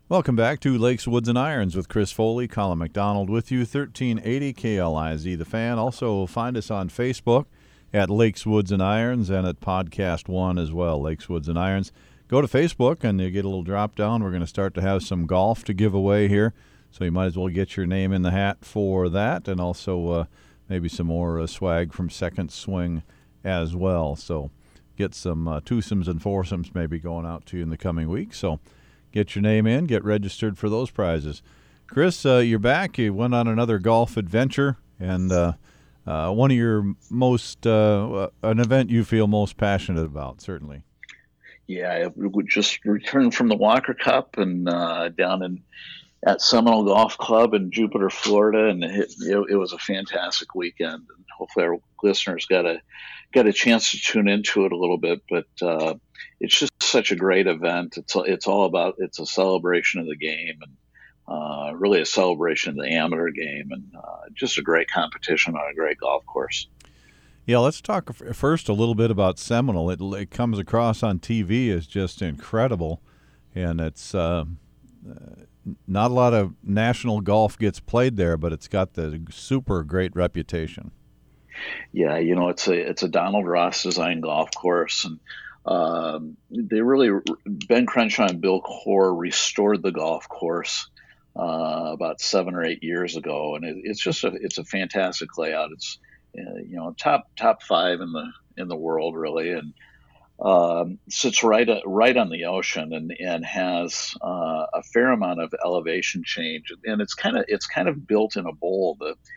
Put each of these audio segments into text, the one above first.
Welcome back to Lakes, Woods, and Irons with Chris Foley, Colin McDonald with you, 1380 KLIZ The Fan. Also find us on Facebook at Lakes, Woods, and Irons and at Podcast One as well, Lakes, Woods, and Irons. Go to Facebook and you get a little drop down. We're going to start to have some golf to give away here, so you might as well get your name in the hat for that, and also maybe some more swag from Second Swing as well. So get some twosomes and foursomes maybe going out to you in the coming week. So get your name in, get registered for those prizes. Chris, you're back. You went on another golf adventure, and one of your most, an event you feel most passionate about, certainly. Yeah, we just returned from the Walker Cup and down at Seminole Golf Club in Jupiter, Florida, and it was a fantastic weekend. And hopefully our listeners got a chance to tune into it a little bit, but it's just such a great event. It's all about, it's a celebration of the game, and really a celebration of the amateur game, and just a great competition on a great golf course. Yeah, let's talk first a little bit about Seminole. It comes across on TV as just incredible, and it's not a lot of national golf gets played there, but it's got the super great reputation. Yeah, it's a Donald Ross designed golf course, and Ben Crenshaw and Bill Core restored the golf course about 7 or 8 years ago, and it's a fantastic layout. It's top five in the world really, and sits right on the ocean, and has a fair amount of elevation change, and it's kind of built in a bowl.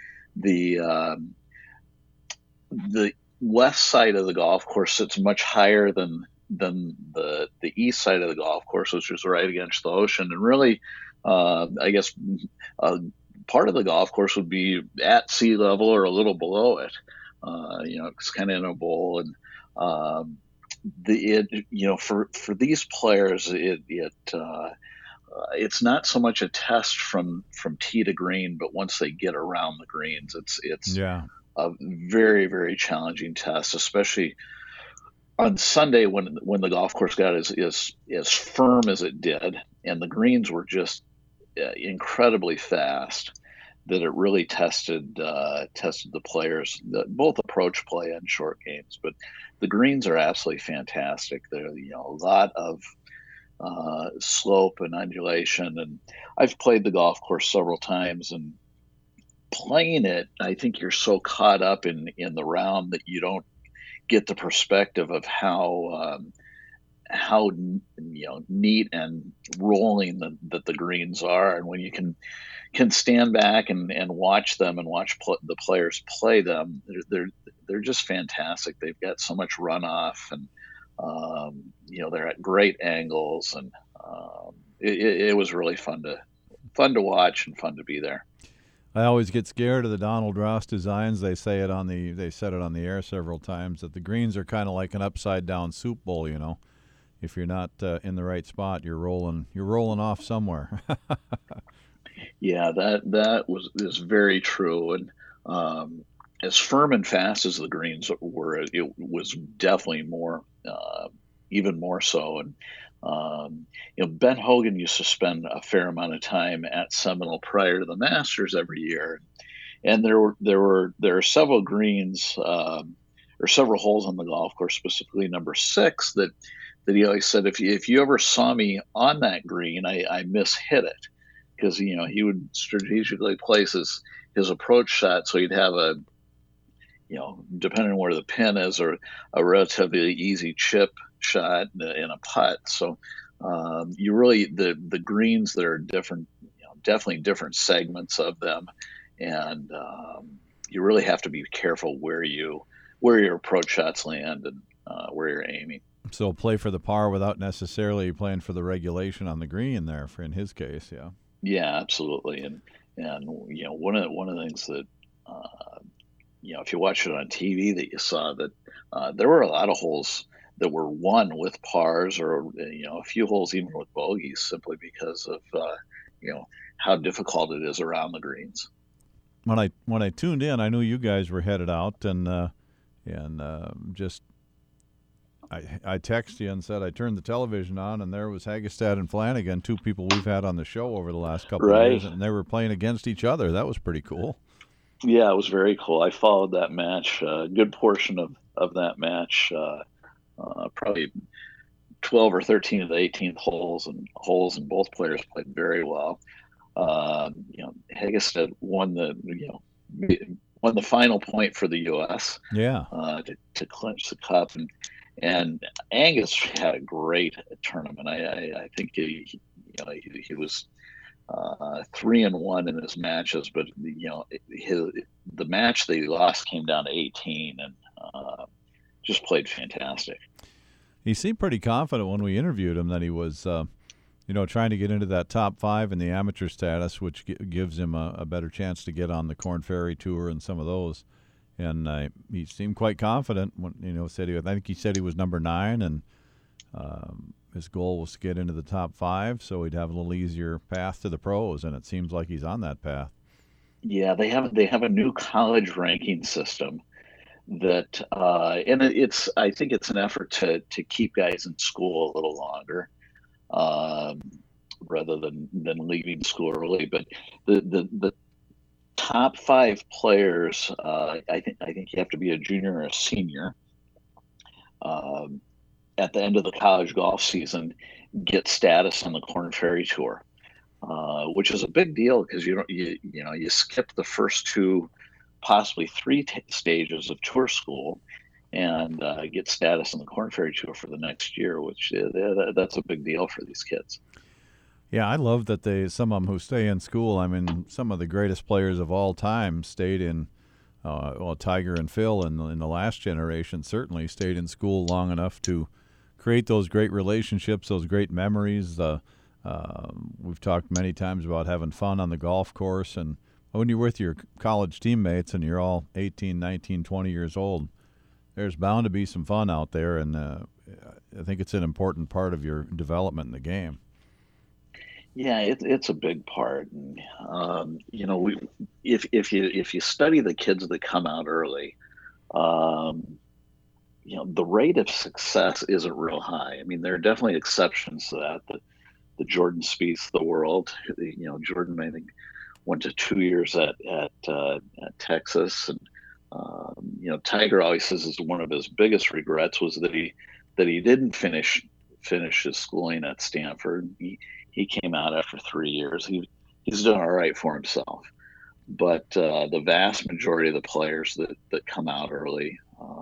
The west side of the golf course sits much higher than the east side of the golf course, which is right against the ocean, and really, I guess. Part of the golf course would be at sea level or a little below it. It's kind of in a bowl, and for these players, it's not so much a test from tee to green, but once they get around the greens, it's a very, very challenging test, especially on Sunday when the golf course got as firm as it did, and the greens were just incredibly fast, that it really tested the players, both approach play and short games. But the greens are absolutely fantastic. They're a lot of slope and undulation, and I've played the golf course several times, and playing it, I think you're so caught up in the round that you don't get the perspective of how neat and rolling that the greens are, and when you can stand back and watch them and watch the players play them, they're just fantastic. They've got so much runoff, and they're at great angles, and it was really fun to watch and fun to be there. I always get scared of the Donald Ross designs. They said it on the air several times that the greens are kind of like an upside down soup bowl. If you're not in the right spot, you're rolling off somewhere. Yeah, that is very true, and as firm and fast as the greens were, it was definitely more, even more so. And Ben Hogan used to spend a fair amount of time at Seminole prior to the Masters every year, and there are several greens or several holes on the golf course, specifically number 6, that he always said, if you ever saw me on that green, I mishit it, because he would strategically place his approach shot so he'd have depending on where the pin is, or a relatively easy chip shot in a putt. So you really, the greens that are different, definitely different segments of them, and you really have to be careful where your approach shots land, and where you're aiming. So play for the par without necessarily playing for the regulation on the green there, in his case, yeah. Yeah, absolutely. And one of the things that if you watch it on TV, that you saw that there were a lot of holes that were won with pars, or a few holes even with bogeys, simply because of how difficult it is around the greens. When I tuned in, I knew you guys were headed out, and just I texted you and said I turned the television on, and there was Hagestad and Flanagan, two people we've had on the show over the last couple of years, and they were playing against each other. That was pretty cool. Yeah, it was very cool. I followed that match, a good portion of that match, probably 12 or 13 of the 18th holes, and both players played very well. Hagestad won the final point for the U.S. Yeah, to clinch the cup, and Angus had a great tournament. I think he was 3-1 in his matches, but the match that he lost came down to 18, and just played fantastic. He seemed pretty confident when we interviewed him that he was, trying to get into that top 5 in the amateur status, which gives him a better chance to get on the Korn Ferry Tour and some of those. And he seemed quite confident when I think he said he was number 9, and his goal was to get into the top 5, so he'd have a little easier path to the pros, and it seems like he's on that path. Yeah, they have a new college ranking system that, and I think it's an effort to keep guys in school a little longer, rather than leaving school early. But the top 5 players, I think you have to be a junior or a senior at the end of the college golf season, get status on the Korn Ferry Tour, which is a big deal because you skip the first 2, possibly 3 stages of tour school, and get status on the Korn Ferry Tour for the next year, which that's a big deal for these kids. Yeah, I love that some of them who stay in school. I mean, some of the greatest players of all time stayed in. Tiger and Phil in the last generation certainly stayed in school long enough to create those great relationships, those great memories. We've talked many times about having fun on the golf course, and when you're with your college teammates and you're all 18, 19, 20 years old, there's bound to be some fun out there, and I think it's an important part of your development in the game. Yeah, it's a big part. And, if you study the kids that come out early, the rate of success isn't real high. I mean, there are definitely exceptions to that. The Jordan Spieths of the world, Jordan, I think, went to 2 years at Texas, and Tiger always says is one of his biggest regrets was that he didn't finish his schooling at Stanford. He came out after 3 years. He's done all right for himself, but the vast majority of the players that come out early,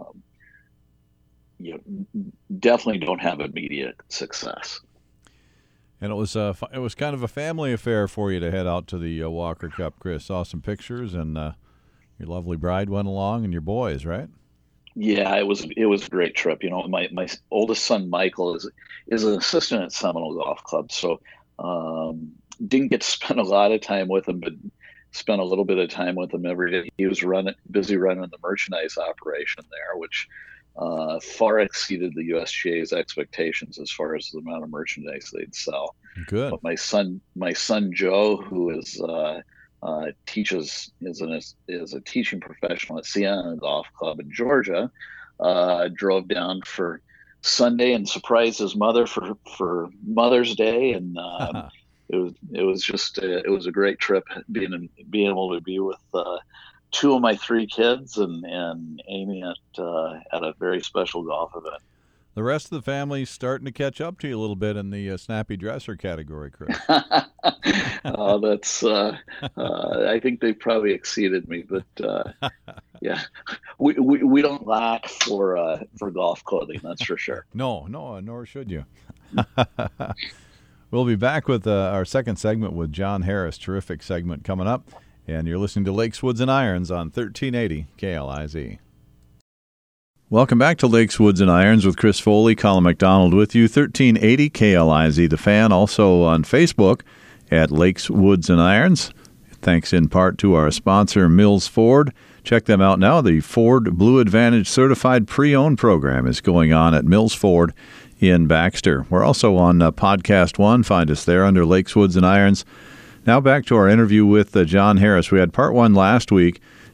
definitely don't have immediate success. And it was kind of a family affair for you to head out to the Walker Cup, Chris. Saw some pictures, and your lovely bride went along, and your boys, right? Yeah, it was a great trip. My oldest son Michael is an assistant at Seminole Golf Club, so didn't get to spend a lot of time with him, but spent a little bit of time with him every day. He was busy running the merchandise operation there, which far exceeded the USGA's expectations as far as the amount of merchandise they'd sell. Good. But my son Joe, who is a teaching professional at Siena Golf Club in Georgia, drove down for Sunday and surprised his mother for Mother's Day, and it was a great trip being able to be with 2 of my 3 kids and Amy at a very special golf event. The rest of the family's starting to catch up to you a little bit in the snappy dresser category, Chris. That's I think they probably exceeded me, but yeah, we don't lack for golf clothing, that's for sure. No, nor should you. We'll be back with our second segment with John Harris. Terrific segment coming up, and you're listening to Lakes, Woods, and Irons on 1380 KLIZ. Welcome back to Lakes, Woods, and Irons with Chris Foley, Colin McDonald with you. 1380 KLIZ, The Fan, also on Facebook at Lakes, Woods, and Irons. Thanks in part to our sponsor, Mills Ford. Check them out now. The Ford Blue Advantage Certified Pre-Owned program is going on at Mills Ford in Baxter. We're also on Podcast One. Find us there under Lakes, Woods, and Irons. Now back to our interview with John Harris. We had part 1 last week,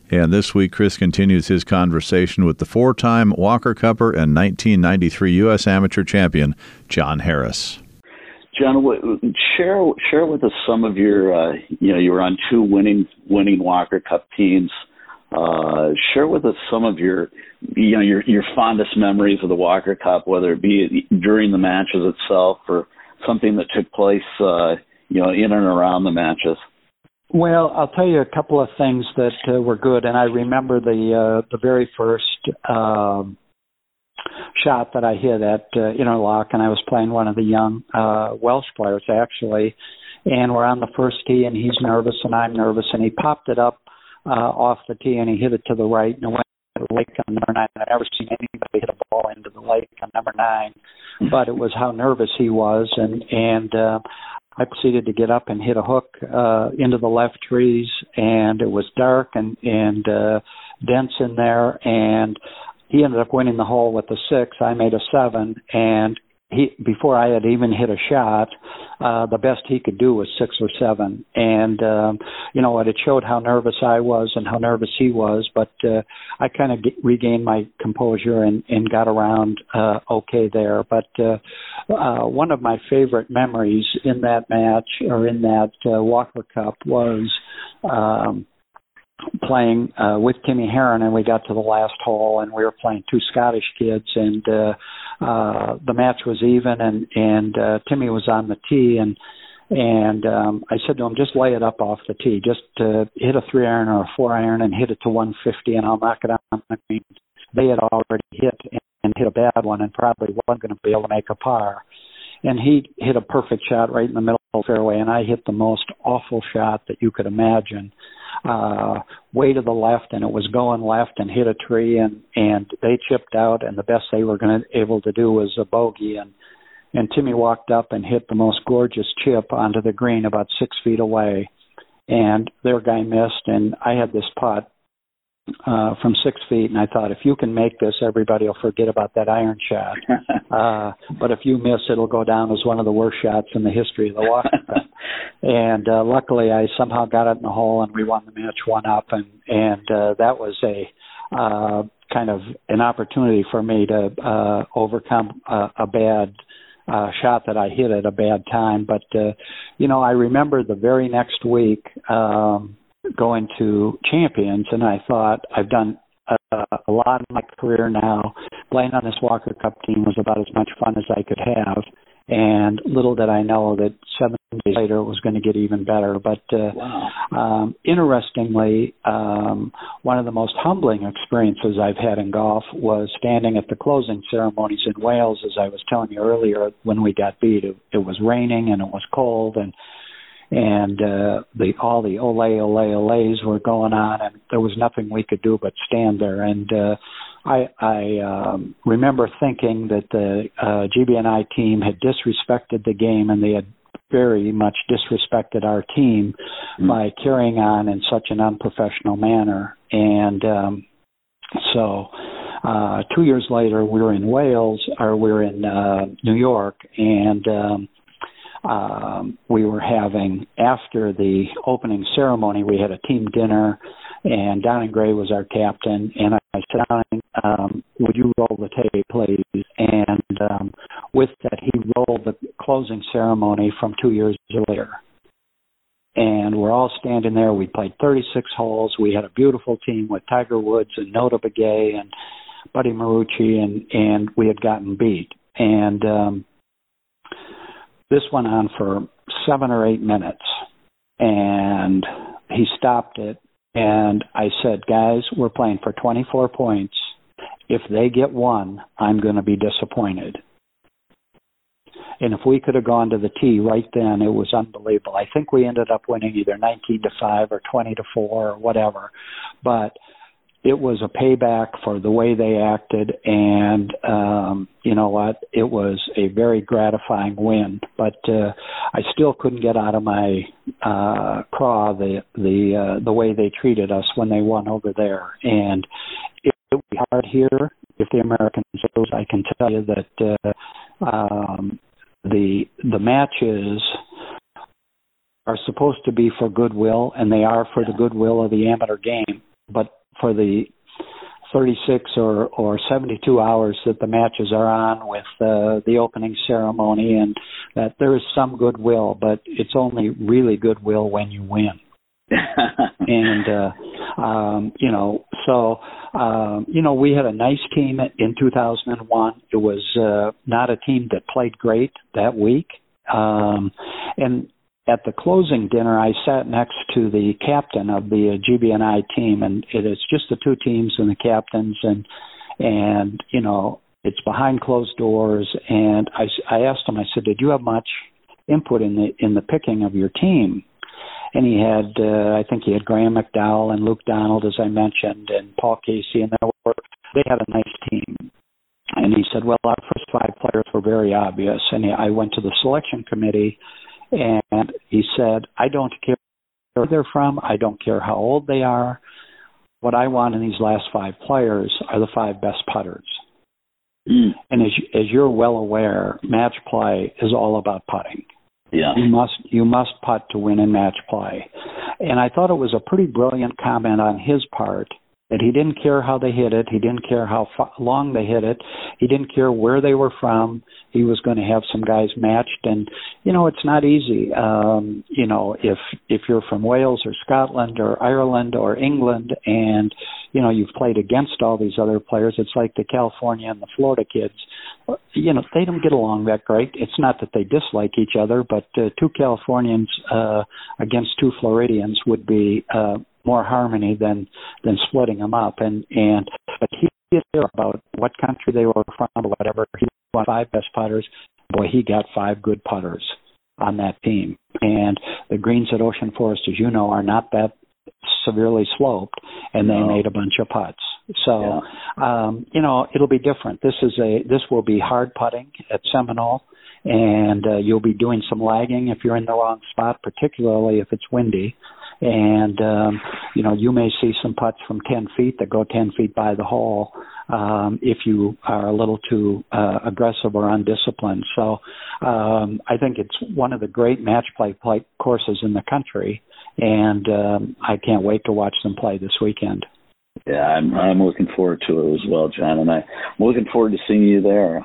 And this week, Chris continues his conversation with the 4-time Walker Cupper and 1993 U.S. Amateur Champion, John Harris. John, share with us some of your, you were on 2 winning Walker Cup teams. Share with us some of your fondest memories of the Walker Cup, whether it be during the matches itself or something that took place, in and around the matches. Well, I'll tell you a couple of things that were good, and I remember the very first shot that I hit at Interlock, and I was playing one of the young Welsh players, actually, and we're on the first tee, and he's nervous, and I'm nervous, and he popped it up off the tee, and he hit it to the right, and it went to the lake on number 9. I've never seen anybody hit a ball into the lake on number 9, but it was how nervous he was, and I proceeded to get up and hit a hook into the left trees, and it was dark and dense in there, and he ended up winning the hole with a 6. I made a 7, and before I had even hit a shot, the best he could do was 6 or 7. And, it showed how nervous I was and how nervous he was, but I kind of regained my composure and got around okay there. But one of my favorite memories in that match or in that Walker Cup was playing with Timmy Heron, and we got to the last hole, and we were playing 2 Scottish kids, and the match was even, and Timmy was on the tee, and I said to him, just lay it up off the tee, just hit a 3-iron or a 4-iron and hit it to 150, and I'll knock it out. I mean, they had already hit and hit a bad one and probably wasn't going to be able to make a par. And he hit a perfect shot right in the middle of the fairway, and I hit the most awful shot that you could imagine, way to the left, and it was going left and hit a tree, and they chipped out, and the best they were able to do was a bogey, and Timmy walked up and hit the most gorgeous chip onto the green about 6 feet away, and their guy missed, and I had this putt from 6 feet, and I thought, if you can make this, everybody will forget about that iron shot. But if you miss, it'll go down as one of the worst shots in the history of the Walker Cup. And luckily, I somehow got it in the hole, and we won the match 1-up, and that was a kind of an opportunity for me to overcome a bad shot that I hit at a bad time. But, I remember the very next week going to Champions, and I thought, I've done a lot in my career now. Playing on this Walker Cup team was about as much fun as I could have, and little did I know that 7 days later it was going to get even better. But interestingly, one of the most humbling experiences I've had in golf was standing at the closing ceremonies in Wales. As I was telling you earlier, when we got beat, it was raining and it was cold, and all the ole were going on, and there was nothing we could do but stand there. And I remember thinking that the GBNI team had disrespected the game, and they had very much disrespected our team by carrying on in such an unprofessional manner. And so 2 years later, we were in New York, and we were having, after the opening ceremony, we had a team dinner, and Donnie Gray was our captain, and I said, Donnie, would you roll the tape, please? And with that, he rolled the closing ceremony from 2 years later. And we're all standing there. We played 36 holes. We had a beautiful team with Tiger Woods and Nota Begay and Buddy Marucci, and we had gotten beat. And this went on for 7 or 8 minutes, and he stopped it, and I said, guys, we're playing for 24 points. If they get 1, I'm going to be disappointed. And if we could have gone to the tee right then, it was unbelievable. I think we ended up winning either 19-5 or 20-4 or whatever, but it was a payback for the way they acted, and you know what? It was a very gratifying win. But I still couldn't get out of my craw the way they treated us when they won over there. And it would be hard here if the Americans lose. I can tell you that the matches are supposed to be for goodwill, and they are for the goodwill of the amateur game. But for the 36 or 72 hours that the matches are on with the opening ceremony, and that there is some goodwill, but it's only really goodwill when you win. And, we had a nice team in 2001. It was not a team that played great that week. And at the closing dinner, I sat next to the captain of the GBNI team, and it's just the two teams and the captains, and it's behind closed doors. And I asked him, I said, did you have much input in the picking of your team? And he had, I think he had Graham McDowell and Luke Donald, as I mentioned, and Paul Casey, and they had a nice team. And he said, well, our first 5 players were very obvious. And I went to the selection committee, and he said, I don't care where they're from. I don't care how old they are. What I want in these last 5 players are the 5 best putters. Mm. And as you're well aware, match play is all about putting. Yeah. You must putt to win in match play. And I thought it was a pretty brilliant comment on his part that he didn't care how they hit it. He didn't care how long they hit it. He didn't care where they were from. He was going to have some guys matched. And, it's not easy. If you're from Wales or Scotland or Ireland or England and, you've played against all these other players, it's like the California and the Florida kids. They don't get along that great. It's not that they dislike each other, but 2 Californians against 2 Floridians would be more harmony than splitting them up. But he didn't care about what country they were from or whatever. He wanted 5 best putters. Boy, he got 5 good putters on that team. And the greens at Ocean Forest, as you know, are not that severely sloped, and they made a bunch of putts. So, it'll be different. This will be hard putting at Seminole, and you'll be doing some lagging if you're in the wrong spot, particularly if it's windy. And, you may see some putts from 10 feet that go 10 feet by the hole if you are a little too aggressive or undisciplined. So I think it's one of the great match play courses in the country, and I can't wait to watch them play this weekend. Yeah, I'm looking forward to it as well, John, and I'm looking forward to seeing you there.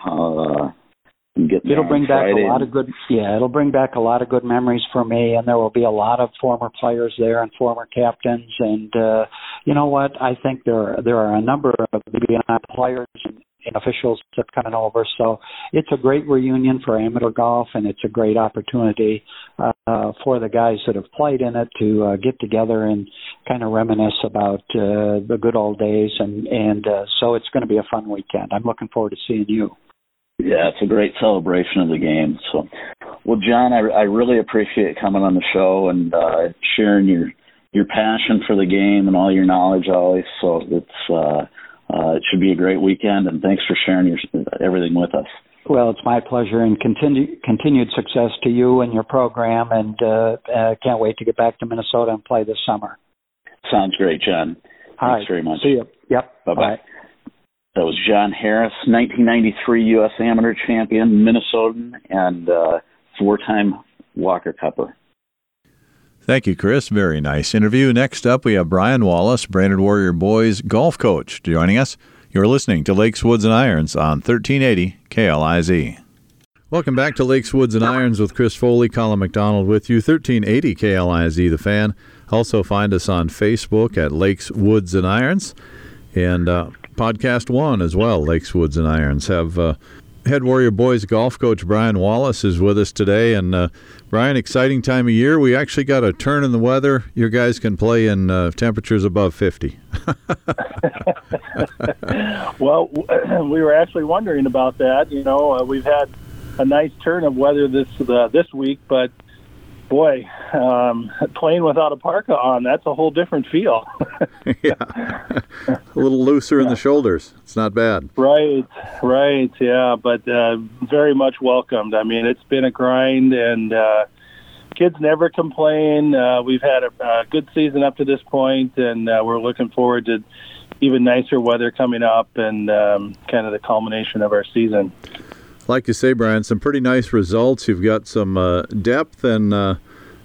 It'll bring back a lot of good. Yeah, it'll bring back a lot of good memories for me, and there will be a lot of former players there and former captains. And you know what? I think there are a number of BBNI players and officials that are coming over. So it's a great reunion for amateur golf, and it's a great opportunity for the guys that have played in it to get together and kind of reminisce about the good old days. And so it's going to be a fun weekend. I'm looking forward to seeing you. Yeah, it's a great celebration of the game. So, well, John, I really appreciate coming on the show and sharing your passion for the game and all your knowledge always. So it should be a great weekend, and thanks for sharing everything with us. Well, it's my pleasure, and continued success to you and your program, and can't wait to get back to Minnesota and play this summer. Sounds great, John. Thanks very much. See you. Yep. Bye-bye. Bye. That was John Harris, 1993 U.S. Amateur Champion, Minnesotan, and 4-time Walker Cupper. Thank you, Chris. Very nice interview. Next up, we have Brian Wallace, Brainerd Warrior Boys golf coach, joining us. You're listening to Lakes, Woods, and Irons on 1380 KLIZ. Welcome back to Lakes, Woods, and Irons with Chris Foley, Colin McDonald with you, 1380 KLIZ, The Fan. Also find us on Facebook at Lakes, Woods, and Irons. And Podcast One as well, Lakes, Woods, and Irons. Have head Warrior Boys golf coach Brian Wallace is with us today. And Brian, exciting time of year. We actually got a turn in the weather. Your guys can play in temperatures above 50. Well, we were actually wondering about that. We've had a nice turn of weather this week, but boy, playing without a parka on, that's a whole different feel. Yeah. A little looser in the shoulders. It's not bad. Right, yeah, but very much welcomed. I mean, it's been a grind, and kids never complain. We've had a good season up to this point, and we're looking forward to even nicer weather coming up and kind of the culmination of our season. Like you say, Brian, some pretty nice results. You've got some depth, and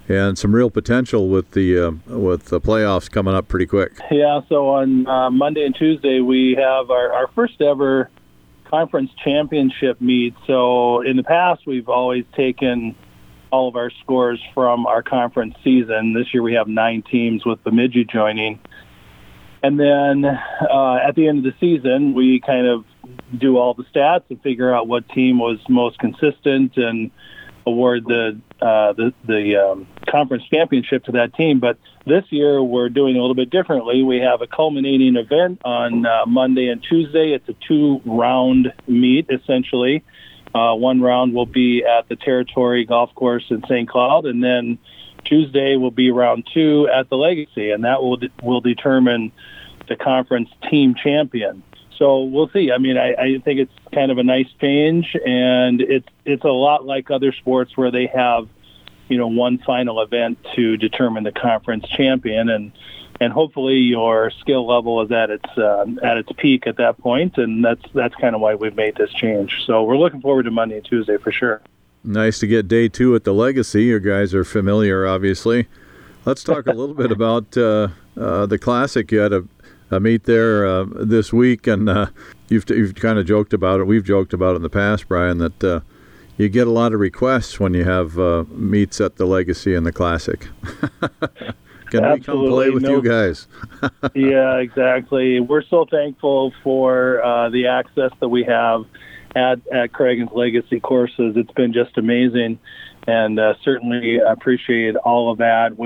and some real potential with the playoffs coming up pretty quick. Yeah, so on Monday and Tuesday we have our first ever conference championship meet. So in the past we've always taken all of our scores from our conference season. This year we have 9 teams with Bemidji joining. And then at the end of the season, we kind of do all the stats and figure out what team was most consistent and award the conference championship to that team. But this year we're doing a little bit differently. We have a culminating event on Monday and Tuesday. It's a 2-round meet, essentially. One round will be at the Territory Golf Course in St. Cloud, and then Tuesday will be round 2 at the Legacy, and that will determine the conference team champion. So we'll see. I mean, I think it's kind of a nice change, and it's a lot like other sports where they have, one final event to determine the conference champion, and hopefully your skill level is at its peak at that point, and that's kind of why we've made this change. So we're looking forward to Monday and Tuesday for sure. Nice to get day 2 at the Legacy. You guys are familiar, obviously. Let's talk a little bit about the Classic. You had a meet there this week, and you've kind of joked about it. We've joked about it in the past, Brian, that you get a lot of requests when you have meets at the Legacy and the Classic. Can we come play with you guys? Yeah, exactly. We're so thankful for the access that we have at Cragun's Legacy courses. It's been just amazing, and certainly appreciate all of that.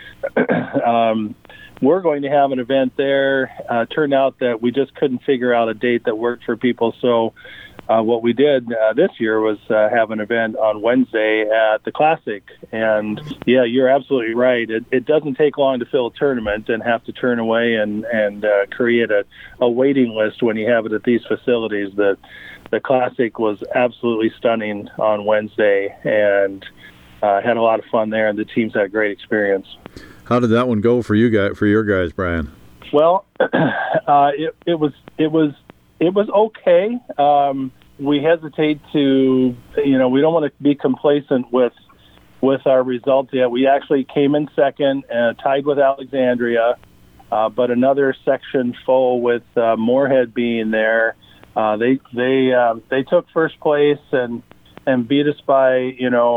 We're going to have an event there. Turned out that we just couldn't figure out a date that worked for people, so what we did this year was have an event on Wednesday at the Classic. And yeah, you're absolutely right. It doesn't take long to fill a tournament and have to turn away and create a waiting list when you have it at these facilities. The Classic was absolutely stunning on Wednesday, and had a lot of fun there, and the teams had a great experience. How did that one go for you guys? For your guys, Brian? Well, it was okay. We hesitate to, we don't want to be complacent with our results yet. We actually came in second, tied with Alexandria, but another section full with Moorhead being there. They took first place and beat us by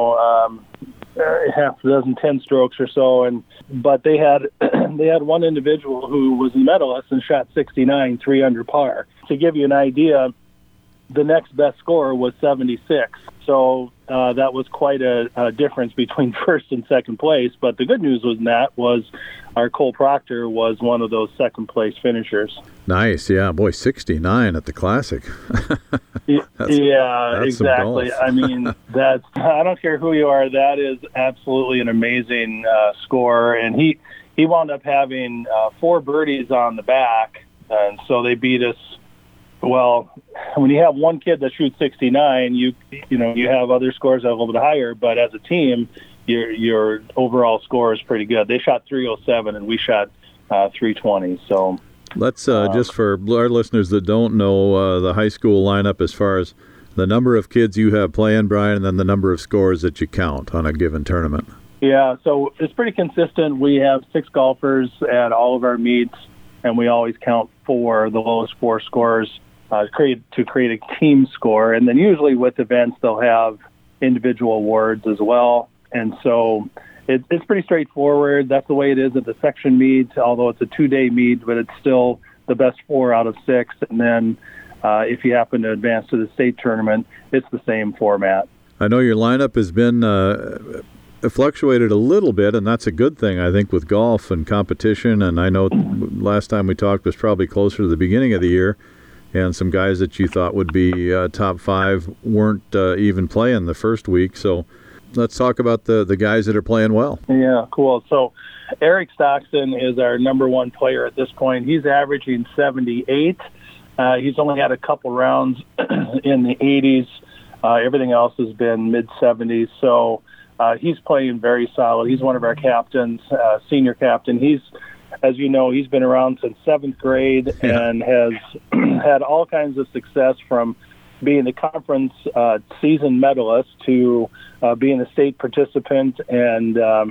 half a dozen 10 strokes or so, but they had one individual who was a medalist and shot 69, 3 under par. To give you an idea, the next best score was 76. So that was quite a difference between first and second place. But the good news was our Cole Proctor was one of those second place finishers. Nice, yeah, boy, 69 at the Classic. That's exactly. I mean, I don't care who you are. That is absolutely an amazing score. And he wound up having 4 birdies on the back, and so they beat us. Well, when you have one kid that shoots 69, you have other scores that are a little bit higher, but as a team, your overall score is pretty good. They shot 307 and we shot 320. So let's just for our listeners that don't know the high school lineup, as far as the number of kids you have playing, Brian, and then the number of scores that you count on a given tournament. Yeah, so it's pretty consistent. We have 6 golfers at all of our meets, and we always count 4, the lowest 4 scores. To create a team score, and then usually with events they'll have individual awards as well, and so it's pretty straightforward. That's the way it is at the section meet, although it's a 2-day meet, but it's still the best 4 out of 6, and then if you happen to advance to the state tournament, it's the same format. I know your lineup has been fluctuated a little bit, and that's a good thing, I think, with golf and competition, and I know last time we talked was probably closer to the beginning of the year, and some guys that you thought would be top 5 weren't even playing the first week. So let's talk about the guys that are playing well. Yeah, cool. So Eric Stockton is our number 1 player at this point. He's averaging 78. He's only had a couple rounds in the 80s. Everything else has been mid-70s. So he's playing very solid. He's one of our captains, senior captain. As you know, he's been around since 7th grade and has had all kinds of success, from being the conference season medalist to being a state participant and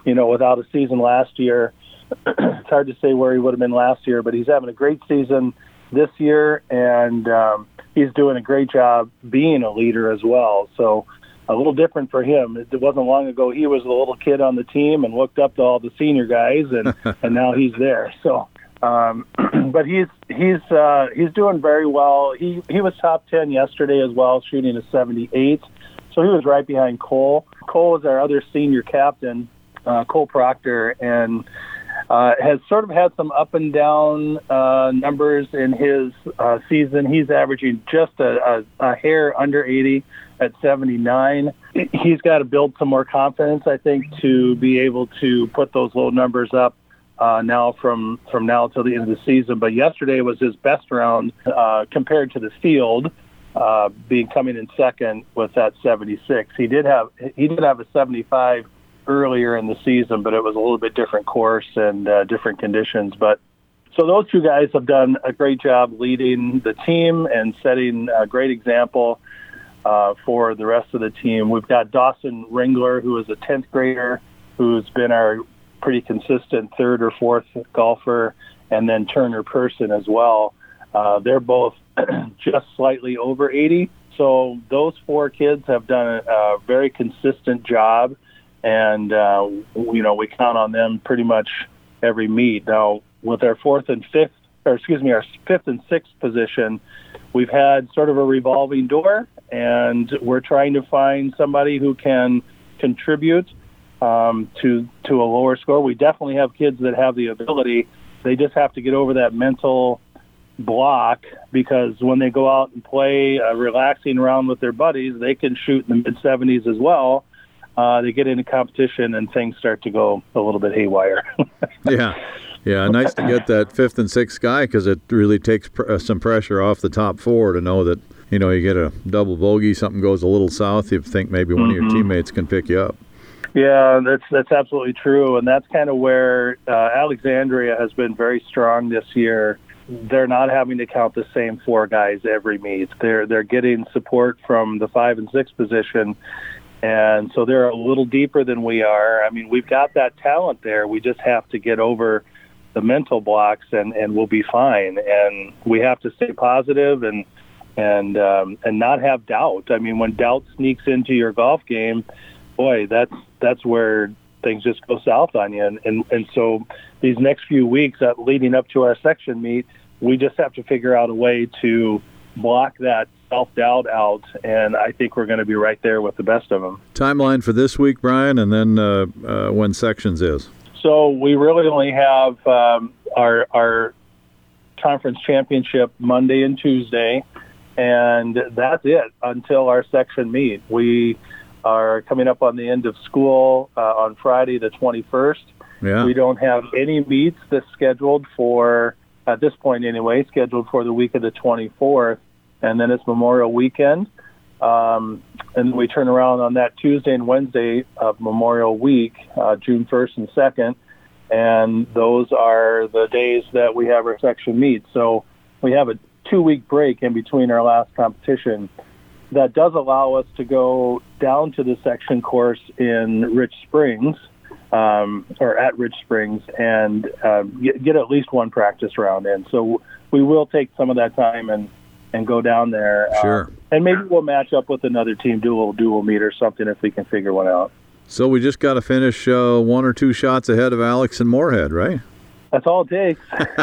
without a season last year, it's hard to say where he would have been last year, but he's having a great season this year, and he's doing a great job being a leader as well. So a little different for him. It wasn't long ago he was the little kid on the team and looked up to all the senior guys, and now he's there. So, but he's doing very well. He was top 10 yesterday as well, shooting a 78. So he was right behind Cole. Cole is our other senior captain, Cole Proctor, and has sort of had some up and down numbers in his season. He's averaging just a hair under 80 at 79. He's got to build some more confidence, I think, to be able to put those low numbers up now from now till the end of the season. But yesterday was his best round compared to the field, coming in second with that 76. He did have a 75 earlier in the season, but it was a little bit different course and different conditions. But so those two guys have done a great job leading the team and setting a great example for the rest of the team. We've got Dawson Ringler, who is a 10th grader, who's been our pretty consistent third or fourth golfer, and then Turner Person as well. They're both just slightly over 80. So those four kids have done a very consistent job, and we count on them pretty much every meet. Now, with our our fifth and sixth position, we've had sort of a revolving door, and we're trying to find somebody who can contribute to a lower score. We definitely have kids that have the ability. They just have to get over that mental block, because when they go out and play relaxing around with their buddies, they can shoot in the mid-70s as well. They get into competition and things start to go a little bit haywire. Yeah, nice to get that fifth and sixth guy, because it really takes some pressure off the top four to know that, you get a double bogey, something goes a little south, you think maybe one of your teammates can pick you up. Yeah, that's absolutely true, and that's kind of where Alexandria has been very strong this year. They're not having to count the same four guys every meet. They're getting support from the 5 and 6 position, and so they're a little deeper than we are. I mean, we've got that talent there. We just have to get over the mental blocks, and we'll be fine. And we have to stay positive and not have doubt. I mean, when doubt sneaks into your golf game, boy, that's where things just go south on you. And so these next few weeks leading up to our section meet, we just have to figure out a way to block that self-doubt out, and I think we're going to be right there with the best of them. Timeline for this week, Brian, and then when sections is? So we really only have our conference championship Monday and Tuesday, and that's it until our section meet. We are coming up on the end of school on Friday the 21st. Yeah. We don't have any meets that's scheduled for, at this point anyway, scheduled for the week of the 24th, and then it's Memorial Weekend. And we turn around on that Tuesday and Wednesday of Memorial Week, June 1st and 2nd, and those are the days that we have our section meet. So we have a 2-week break in between our last competition. That does allow us to go down to the section course in Rich Springs, or at Rich Springs, and get at least one practice round in. So we will take some of that time and go down there. Sure. And maybe we'll match up with another team, do a little dual meet or something if we can figure one out. So we just got to finish 1 or 2 shots ahead of Alex and Moorhead, right? That's all it takes.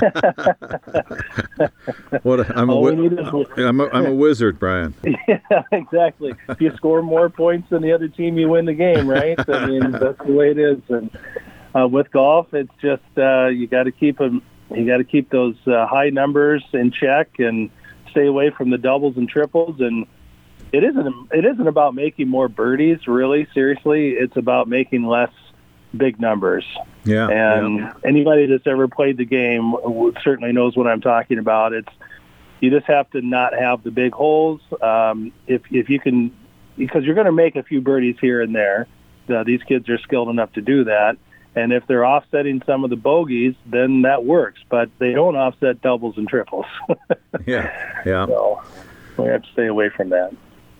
I'm a wizard, Brian. Yeah, exactly. If you score more points than the other team, you win the game, right? I mean, that's the way it is. And with golf, it's just you got to keep them. You got to keep those high numbers in check and stay away from the doubles and triples. And it isn't about making more birdies, really. Seriously, it's about making less big numbers. Yeah. And anybody that's ever played the game certainly knows what I'm talking about. You just have to not have the big holes. If you can, because you're going to make a few birdies here and there. These kids are skilled enough to do that. And if they're offsetting some of the bogeys, then that works. But they don't offset doubles and triples. Yeah. So we have to stay away from that.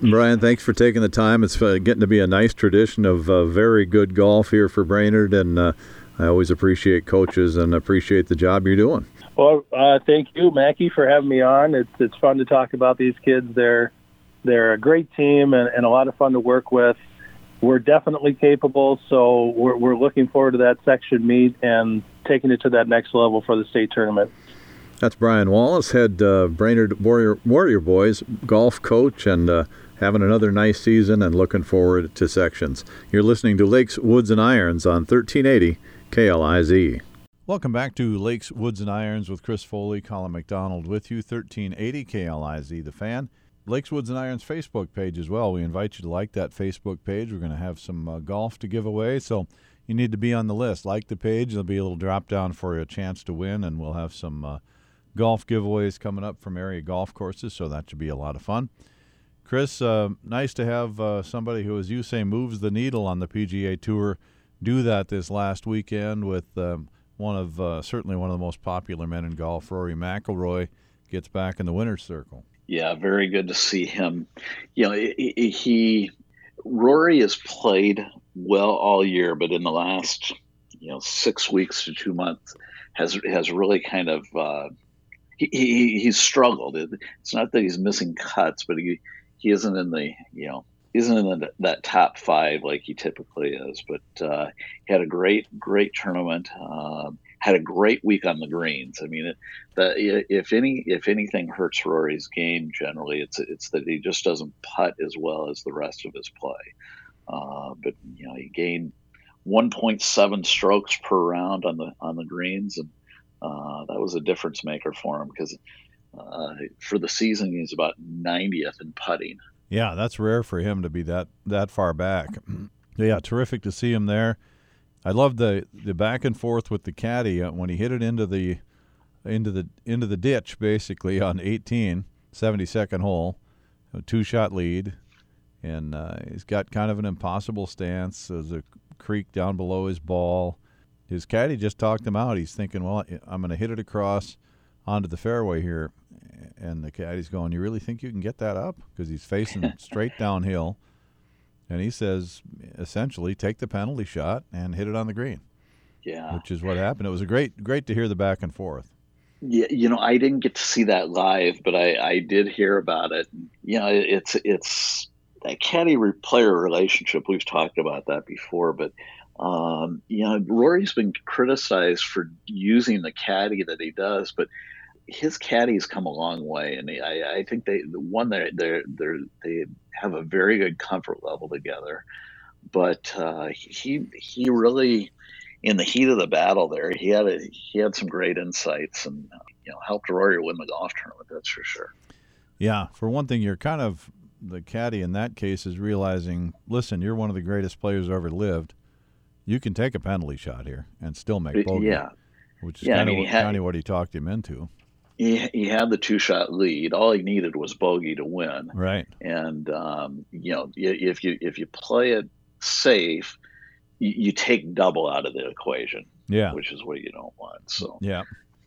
Brian, thanks for taking the time. It's getting to be a nice tradition of very good golf here for Brainerd, and I always appreciate coaches and appreciate the job you're doing. Well, thank you, Mackie, for having me on. It's fun to talk about these kids. They're a great team and a lot of fun to work with. We're definitely capable, so we're looking forward to that section meet and taking it to that next level for the state tournament. That's Brian Wallace, head Brainerd Warrior Boys golf coach, and having another nice season and looking forward to sections. You're listening to Lakes, Woods, and Irons on 1380 KLIZ. Welcome back to Lakes, Woods, and Irons with Chris Foley, Colin McDonald with you, 1380 KLIZ, The Fan. Lakes, Woods, and Irons Facebook page as well. We invite you to like that Facebook page. We're going to have some golf to give away, so you need to be on the list. Like the page. There'll be a little drop down for a chance to win, and we'll have some golf giveaways coming up from area golf courses, so that should be a lot of fun. Chris, nice to have somebody who, as you say, moves the needle on the PGA Tour do that this last weekend with certainly one of the most popular men in golf, Rory McIlroy, gets back in the winner's circle. Yeah, very good to see him. Rory has played well all year, but in the last 6 weeks to 2 months has really kind of he's struggled. It's not that he's missing cuts, but he isn't in the that top five like he typically is. But he had a great tournament. Had a great week on the greens. I mean, if anything hurts Rory's game generally, it's that he just doesn't putt as well as the rest of his play. But he gained 1.7 strokes per round on the greens, and that was a difference maker for him because for the season he's about 90th in putting. Yeah, that's rare for him to be that far back. Yeah, terrific to see him there. I love the back and forth with the caddy when he hit it into the ditch basically on 18, 72nd hole, a 2-shot lead, and he's got kind of an impossible stance. There's a creek down below his ball. His caddy just talked him out. He's thinking, well, I'm going to hit it across onto the fairway here, and the caddy's going, you really think you can get that up? Because he's facing straight downhill. And he says, essentially, take the penalty shot and hit it on the green. Yeah. Which is what happened. It was great to hear the back and forth. Yeah, I didn't get to see that live, but I did hear about it. It's that caddy-player relationship. We've talked about that before, but Rory's been criticized for using the caddy that he does, but his caddy's come a long way, and I think they have a very good comfort level together. But he really, in the heat of the battle there, he had some great insights and helped Rory win the golf tournament. That's for sure. Yeah, for one thing, you're kind of the caddy in that case is realizing, listen, you're one of the greatest players who ever lived. You can take a penalty shot here and still make bogey. Yeah, which is kind of what he talked him into. He had the 2-shot lead. All he needed was bogey to win. Right. And if you play it safe, you take double out of the equation. Yeah. Which is what you don't want. So yeah.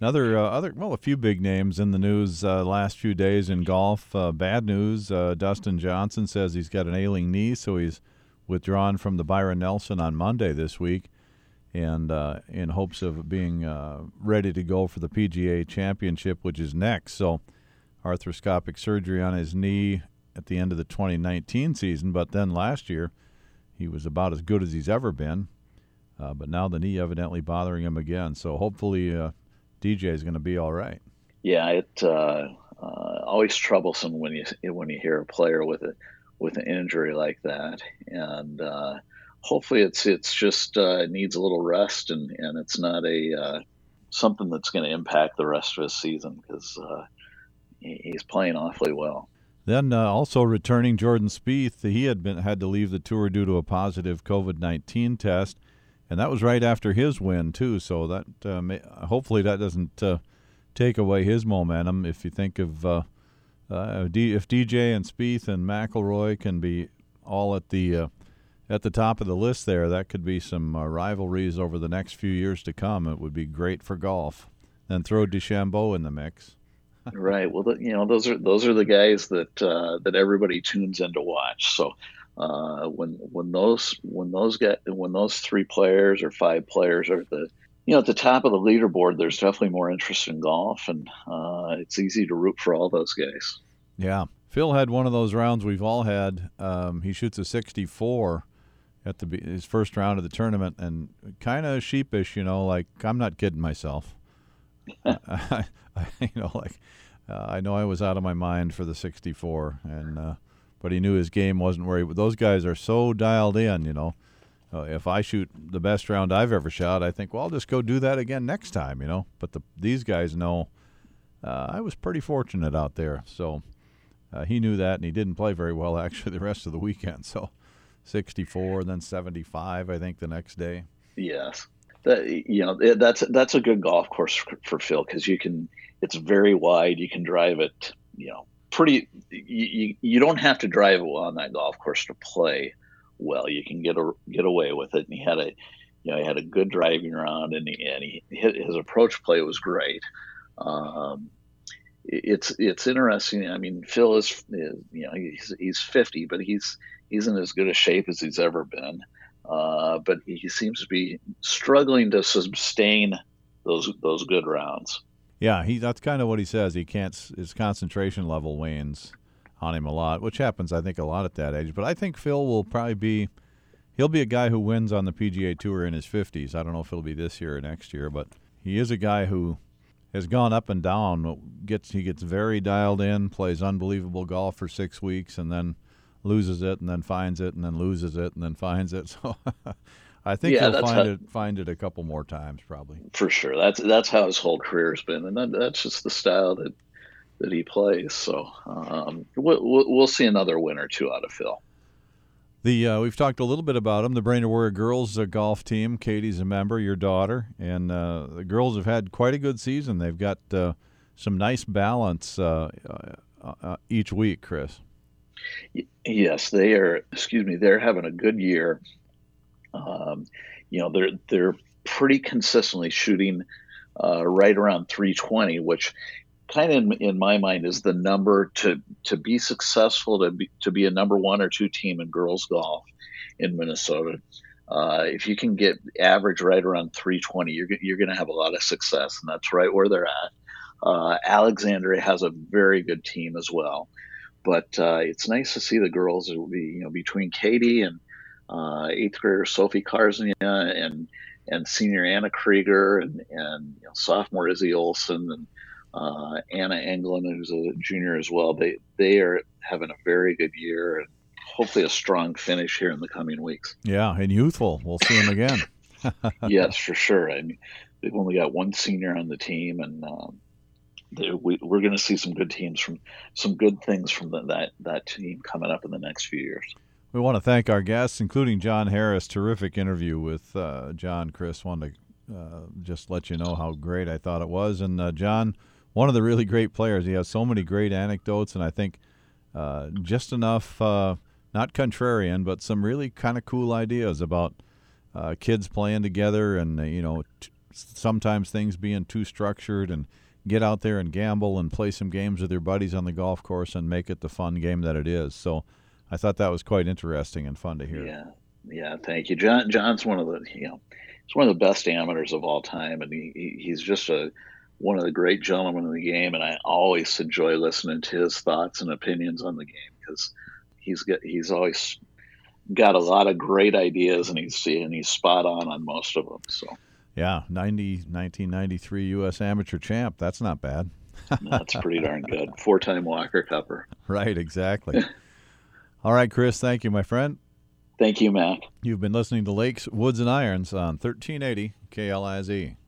A few big names in the news last few days in golf. Bad news. Dustin Johnson says he's got an ailing knee, so he's withdrawn from the Byron Nelson on Monday this week. And in hopes of being ready to go for the PGA Championship, which is next. So arthroscopic surgery on his knee at the end of the 2019 season, but then last year he was about as good as he's ever been. But now the knee evidently bothering him again. So hopefully DJ is going to be all right. Yeah, it always troublesome when you hear a player with an injury like that, and hopefully it's just needs a little rest, and it's not something that's going to impact the rest of his season because he's playing awfully well. Then also returning Jordan Spieth, he had to leave the tour due to a positive COVID-19 test, and that was right after his win too. So that hopefully that doesn't take away his momentum. If you think of if DJ and Spieth and McIlroy can be all at the top of the list there, that could be some rivalries over the next few years to come. It would be great for golf. Then throw DeChambeau in the mix. Right. Well, those are the guys that everybody tunes in to watch. So when those three players or five players are at the top of the leaderboard, there's definitely more interest in golf, and it's easy to root for all those guys. Yeah. Phil had one of those rounds we've all had. He shoots a 64 at his first round of the tournament, and kind of sheepish, like I'm not kidding myself. I know I was out of my mind for the 64, and but he knew his game wasn't where those guys are so dialed in. If I shoot the best round I've ever shot, I think, well, I'll just go do that again next time. But these guys know I was pretty fortunate out there, so he knew that, and he didn't play very well actually the rest of the weekend. So 64, then 75, I think, the next day. Yes. That's a good golf course for Phil, because it's very wide. You can drive it, pretty. You don't have to drive it on that golf course to play well. You can get away with it. And he had a good driving round, and his approach play was great. It's interesting. I mean, Phil is he's 50, but he's in as good a shape as he's ever been. But he seems to be struggling to sustain those good rounds. Yeah, that's kind of what he says. His concentration level wanes on him a lot, which happens, I think, a lot at that age. But I think Phil will probably he'll be a guy who wins on the PGA Tour in his 50s. I don't know if it'll be this year or next year, but he is a guy who has gone up and down. He gets very dialed in, plays unbelievable golf for 6 weeks, and then loses it, and then finds it, and then loses it, and then finds it. So I think he'll find it a couple more times, probably. For sure. That's how his whole career's been, and that's just the style that he plays. So we'll see another win or two out of Phil. We've talked a little bit about him. The Brainerd Warrior girls golf team. Katie's a member, your daughter, and the girls have had quite a good season. They've got some nice balance each week, Chris. Yes, they are. They're having a good year. They're pretty consistently shooting right around 320, which kind of in my mind is the number to be successful, to be a number one or two team in girls golf in Minnesota. If you can get average right around 320, you're going to have a lot of success, and that's right where they're at. Alexandria has a very good team as well. But it's nice to see the girls, between Katie and eighth grader Sophie Karznia and senior Anna Krieger and sophomore Izzy Olsen and Anna Englund, who's a junior as well. They are having a very good year, and hopefully a strong finish here in the coming weeks. Yeah, and youthful. We'll see them again. Yes, for sure. I mean, they've only got one senior on the team, and we're going to see some good things from that team coming up in the next few years. We want to thank our guests, including John Harris. Terrific interview with John. Chris, wanted to just let you know how great I thought it was. And John, one of the really great players. He has so many great anecdotes, and I think just enough, not contrarian, but some really kind of cool ideas about kids playing together and, sometimes things being too structured, and get out there and gamble and play some games with your buddies on the golf course and make it the fun game that it is. So I thought that was quite interesting and fun to hear. Yeah, thank you. John's one of the best amateurs of all time, and he's just one of the great gentlemen in the game, and I always enjoy listening to his thoughts and opinions on the game, because he's always got a lot of great ideas, and he's spot on most of them. So. Yeah, 1993 U.S. Amateur Champ. That's not bad. That's pretty darn good. 4-time Walker Cupper. Right, exactly. All right, Chris, thank you, my friend. Thank you, Mac. You've been listening to Lakes, Woods, and Irons on 1380 KLIZ.